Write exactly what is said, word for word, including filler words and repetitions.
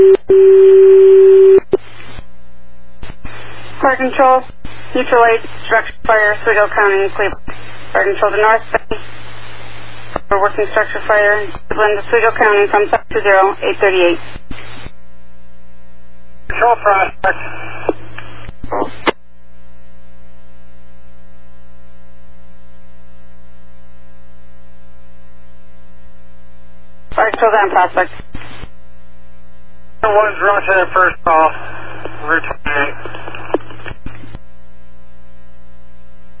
Fire control, neutral eight, structure fire, Oswego County, Cleveland. Fire control to North Bay. We're working structure fire, Cleveland, Oswego County from seven two zero, eight thirty-eight. Control prospect. Fire control down prospect. One's roger that first call. Return.